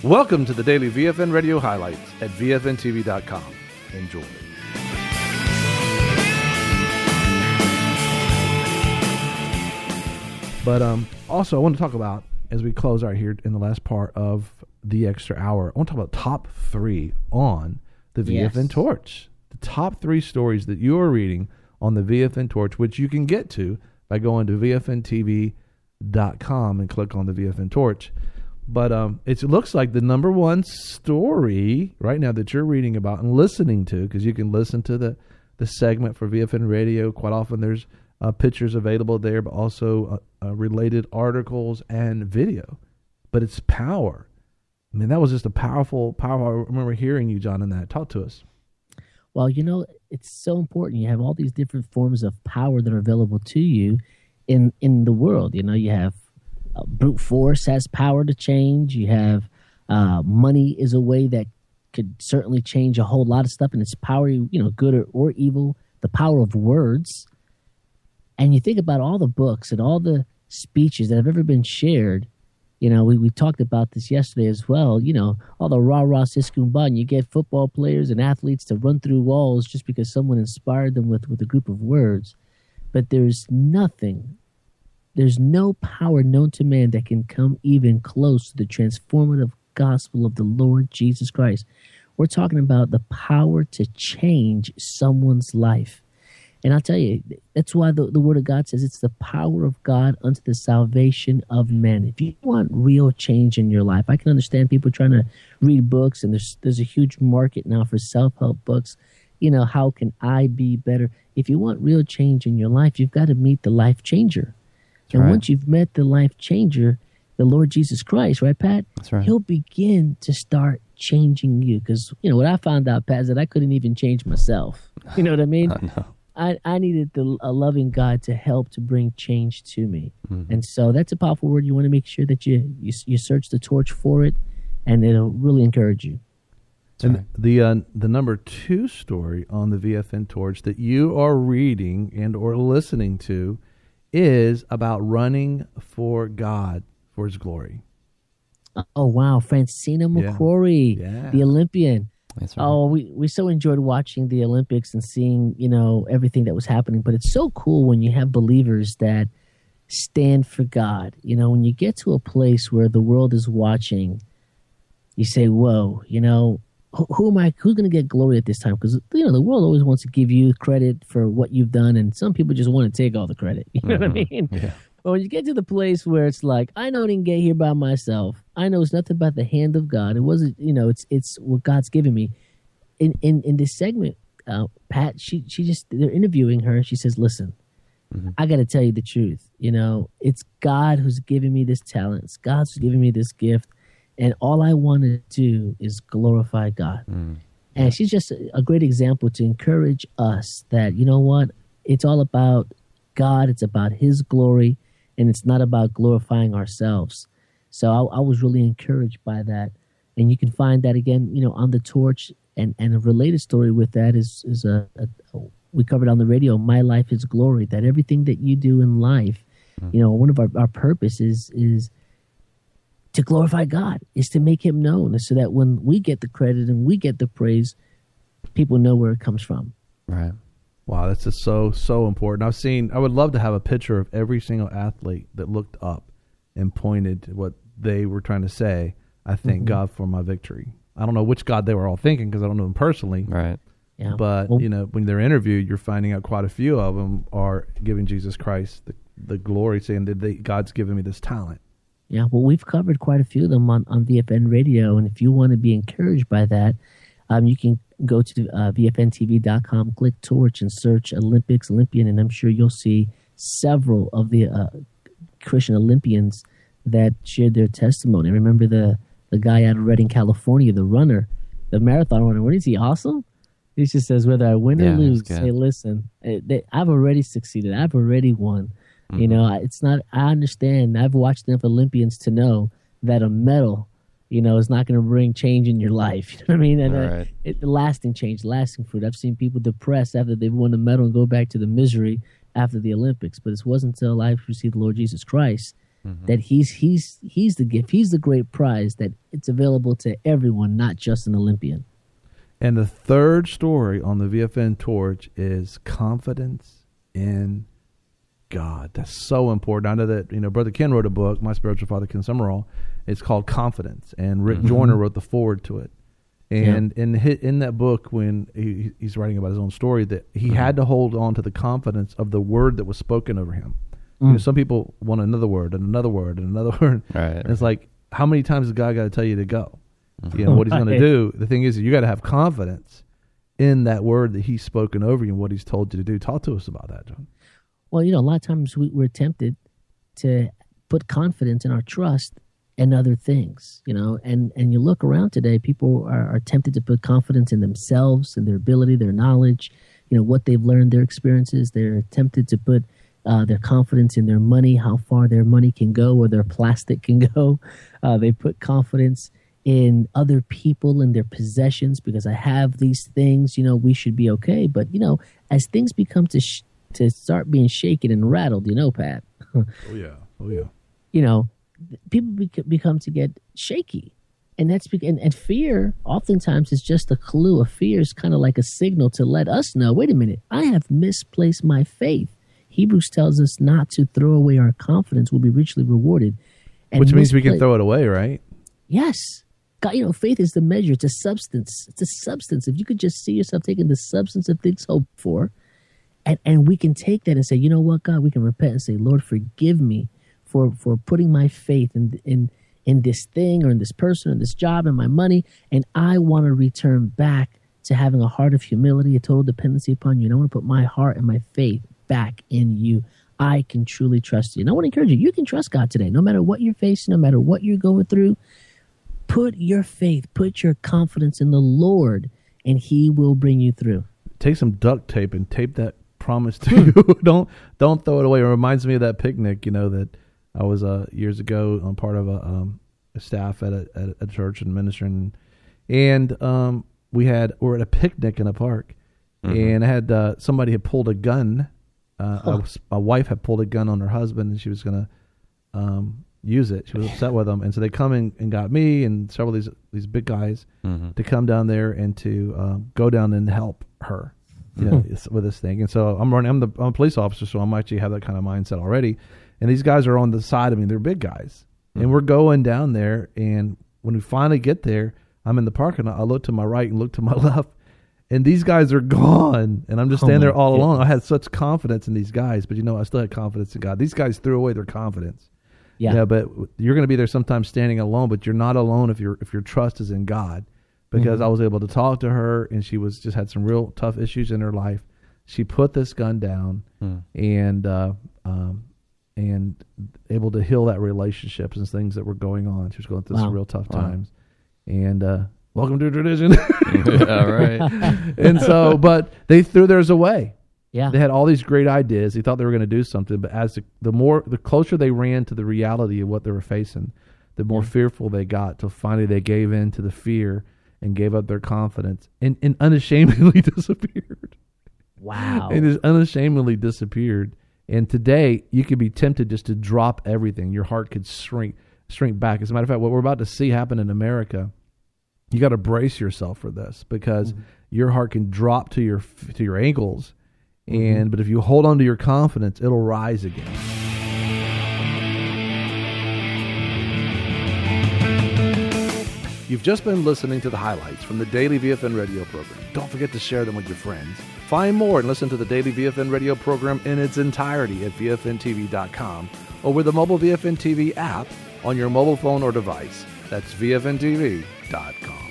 Welcome to the daily VFN Radio highlights at VFNTV.com. Enjoy. But also, I want to talk about, as we close out here in the last part of the extra hour, I want to talk about top 3 on the VFN Torch. The top 3 stories that you are reading on the VFN Torch, which you can get to by going to VFNTV.com and click on the VFN Torch. But it looks like the number one story right now that you're reading about and listening to, because you can listen to the segment for VFN Radio. Quite often there's pictures available there, but also related articles and video. But it's power. I mean, that was just a powerful. I remember hearing you, John, in that. Talk to us. Well, it's so important. You have all these different forms of power that are available to you in the world. You have brute force has power to change. You have money is a way that could certainly change a whole lot of stuff, and it's power, good or evil, the power of words. And you think about all the books and all the speeches that have ever been shared. We talked about this yesterday as well. All the rah-rah siskumbah, and you get football players and athletes to run through walls just because someone inspired them with a group of words. But there's no power known to man that can come even close to the transformative gospel of the Lord Jesus Christ. We're talking about the power to change someone's life. And I'll tell you, that's why the Word of God says it's the power of God unto the salvation of men. If you want real change in your life, I can understand people trying to read books, and there's a huge market now for self-help books. How can I be better? If you want real change in your life, you've got to meet the life changer. And once you've met the life changer, the Lord Jesus Christ, right, Pat? That's right. He'll begin to start changing you. Because, what I found out, Pat, is that I couldn't even change myself. You know what I mean? No. I needed a loving God to help to bring change to me. Mm-hmm. And so that's a powerful word. You want to make sure that you search the torch for it, and it'll really encourage you. And the number 2 story on the VFN Torch that you are reading and or listening to is about running for God, for His glory. Oh, wow. Francina McCrory, the Olympian. That's right. Oh, we so enjoyed watching the Olympics and seeing, everything that was happening. But it's so cool when you have believers that stand for God. When you get to a place where the world is watching, you say, whoa, who am I? Who's going to get glory at this time? Because, the world always wants to give you credit for what you've done, and some people just want to take all the credit. You know what I mean? Yeah. But when you get to the place where it's like, I know I didn't get here by myself. I know it's nothing but the hand of God. It wasn't, it's what God's given me. In this segment, Pat, they're interviewing her. She says, listen, I got to tell you the truth. It's God who's giving me this talent. It's God who's giving me this gift. And all I want to do is glorify God. And she's just a great example to encourage us that, it's all about God. It's about His glory. And it's not about glorifying ourselves. So I was really encouraged by that. And you can find that again, on the Torch. And a related story with that is we covered on the radio, My Life is Glory, that everything that you do in life, one of our purpose is to glorify God, is to make Him known, so that when we get the credit and we get the praise, people know where it comes from. Right. Wow, that's just so important. I would love to have a picture of every single athlete that looked up and pointed to what they were trying to say. I thank God for my victory. I don't know which God they were all thinking because I don't know them personally. Right. Yeah. But, when they're interviewed, you're finding out quite a few of them are giving Jesus Christ the glory, saying that God's given me this talent. Yeah, well, we've covered quite a few of them on VFN Radio, and if you want to be encouraged by that, you can go to VFNTV.com, click Torch, and search Olympian, and I'm sure you'll see several of the Christian Olympians that shared their testimony. Remember the guy out of Redding, California, the runner, the marathon runner. What is he, awesome? He just says, whether I win or lose, say, listen, I've already succeeded. I've already won. It's not, I understand. I've watched enough Olympians to know that a medal, is not going to bring change in your life. You know what I mean? And lasting change, lasting fruit. I've seen people depressed after they've won a medal and go back to the misery after the Olympics. But it wasn't until I received the Lord Jesus Christ that he's the gift. He's the great prize, that it's available to everyone, not just an Olympian. And the third story on the VFN torch is confidence in God. That's so important. I know that, Brother Ken wrote a book, My Spiritual Father Ken Summerall. It's called Confidence, and Rick Joyner wrote the foreword to it. And in that book, when he's writing about his own story, that he had to hold on to the confidence of the word that was spoken over him. Some people want another word and another word and another word. Right. And it's like, how many times has God got to tell you to go? What he's going to do. The thing is, you got to have confidence in that word that he's spoken over you and what he's told you to do. Talk to us about that, John. Well, a lot of times we're tempted to put confidence in our trust in other things, and you look around today, people are tempted to put confidence in themselves, in their ability, their knowledge, what they've learned, their experiences. They're tempted to put their confidence in their money, how far their money can go or their plastic can go. They put confidence in other people and their possessions, because I have these things, we should be okay. But, as things become to start being shaken and rattled, Pat. Oh, yeah. People become to get shaky. And that's and fear oftentimes is just a clue. A fear is kind of like a signal to let us know, wait a minute, I have misplaced my faith. Hebrews tells us not to throw away our confidence, will be richly rewarded. And which means we can throw it away, right? Yes. God, faith is the measure. It's a substance. It's a substance. If you could just see yourself taking the substance of things hoped for, and we can take that and say, you know what, God, we can repent and say, Lord, forgive me for putting my faith in this thing or in this person or this job and my money, and I want to return back to having a heart of humility, a total dependency upon you. And I want to put my heart and my faith back in you. I can truly trust you. And I want to encourage you, you can trust God today, no matter what you're facing, no matter what you're going through. Put your faith, put your confidence in the Lord, and he will bring you through. Take some duct tape and tape that promise to you. Don't throw it away. It reminds me of that picnic, that I was years ago on part of a staff at a church and ministering, and we're at a picnic in a park, and I had somebody had pulled a gun. A wife had pulled a gun on her husband, and she was going to use it. She was upset with him, and so they come in and got me and several of these big guys to come down there and to go down and help her, with this thing. And so I'm a police officer, so I'm actually have that kind of mindset already. And these guys are on the side of me; they're big guys, and we're going down there. And when we finally get there, I'm in the parking lot. I look to my right and look to my left, and these guys are gone, and I'm just standing there all alone. I had such confidence in these guys, but I still had confidence in God. These guys threw away their confidence. Yeah, but you're going to be there sometimes standing alone, but you're not alone if your trust is in God. Because I was able to talk to her, and she just had some real tough issues in her life. She put this gun down, and able to heal that relationships and things that were going on. She was going through some real tough times, and welcome to tradition. Yeah, right. And so, but they threw theirs away. Yeah, they had all these great ideas. They thought they were going to do something, but as the closer they ran to the reality of what they were facing, the more fearful they got. Till finally they gave in to the fear and gave up their confidence, and unashamedly disappeared. Wow! It is unashamedly disappeared. And today you could be tempted just to drop everything. Your heart could shrink back. As a matter of fact, what we're about to see happen in America, you got to brace yourself for this, because your heart can drop to your ankles. But if you hold on to your confidence, it'll rise again. You've just been listening to the highlights from the Daily VFN radio program. Don't forget to share them with your friends. Find more and listen to the Daily VFN radio program in its entirety at VFNTV.com or with the mobile VFN TV app on your mobile phone or device. That's VFNTV.com.